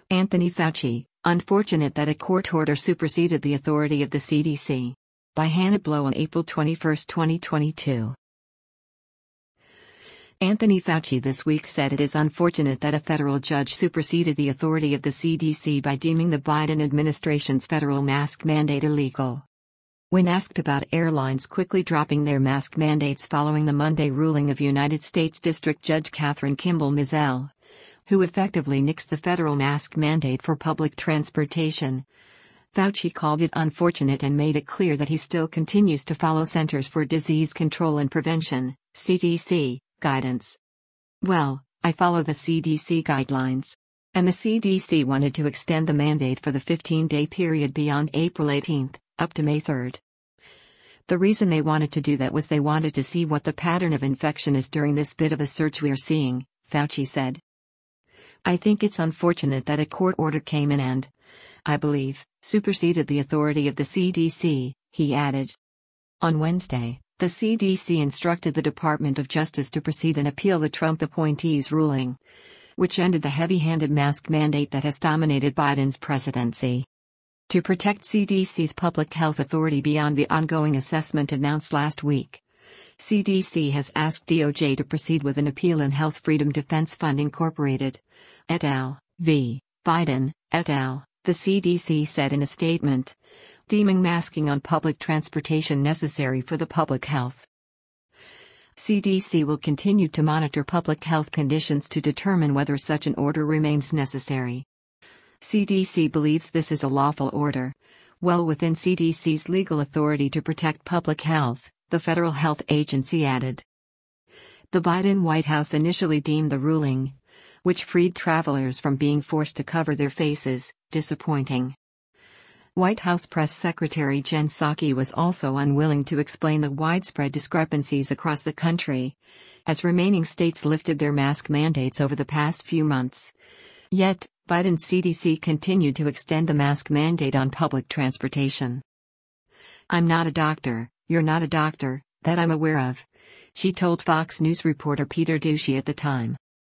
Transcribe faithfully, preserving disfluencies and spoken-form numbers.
Anthony Fauci, unfortunate that a court order superseded the authority of the C D C. By Hannah Blow on April twenty-first, twenty twenty-two. Anthony Fauci this week said it is unfortunate that a federal judge superseded the authority of the C D C by deeming the Biden administration's federal mask mandate illegal. When asked about airlines quickly dropping their mask mandates following the Monday ruling of United States District Judge Kathryn Kimball Mizelle, who effectively nixed the federal mask mandate for public transportation, Fauci called it unfortunate and made it clear that he still continues to follow Centers for Disease Control and Prevention, C D C, guidance. Well, I follow the C D C guidelines. And the C D C wanted to extend the mandate for the fifteen-day period beyond April eighteenth, up to May third. The reason they wanted to do that was they wanted to see what the pattern of infection is during this bit of a surge we are seeing, Fauci said. I think it's unfortunate that a court order came in and, I believe, superseded the authority of the C D C, he added. On Wednesday, the C D C instructed the Department of Justice to proceed and appeal the Trump appointee's ruling, which ended the heavy-handed mask mandate that has dominated Biden's presidency. To protect C D C's public health authority beyond the ongoing assessment announced last week, C D C has asked D O J to proceed with an appeal in Health Freedom Defense Fund Incorporated, et al. v. Biden, et al., the C D C said in a statement, deeming masking on public transportation necessary for the public health. C D C will continue to monitor public health conditions to determine whether such an order remains necessary. C D C believes this is a lawful order, well within C D C's legal authority to protect public health, the federal health agency added. The Biden White House initially deemed the ruling, which freed travelers from being forced to cover their faces, disappointing. White House Press Secretary Jen Psaki was also unwilling to explain the widespread discrepancies across the country, as remaining states lifted their mask mandates over the past few months. Yet, Biden's C D C continued to extend the mask mandate on public transportation. I'm not a doctor, you're not a doctor, that I'm aware of, she told Fox News reporter Peter Doocy at the time.